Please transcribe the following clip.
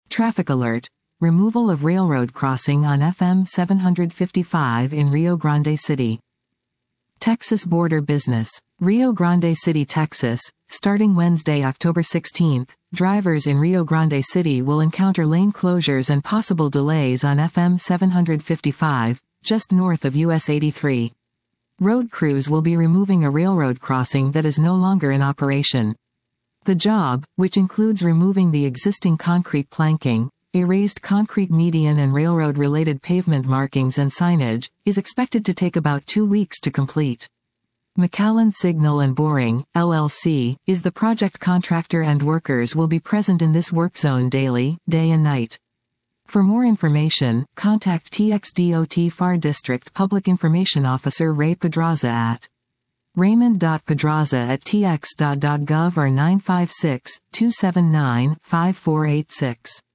Traffic alert. Removal of railroad crossing on FM 755 in Rio Grande City. Texas border business. Rio Grande City, Texas. Starting Wednesday, October 16, drivers in Rio Grande City will encounter lane closures and possible delays on FM 755, just north of US 83. Road crews will be removing a railroad crossing that is no longer in operation. The job, which includes removing the existing concrete planking, a raised concrete median and railroad-related pavement markings and signage, is expected to take about 2 weeks to complete. McAllen Signal and Boring, LLC, is the project contractor and workers will be present in this work zone daily, day and night. For more information, contact TXDOT FAR District Public Information Officer Ray Pedraza at raymond.pedraza@tx.gov or 956-279-5486.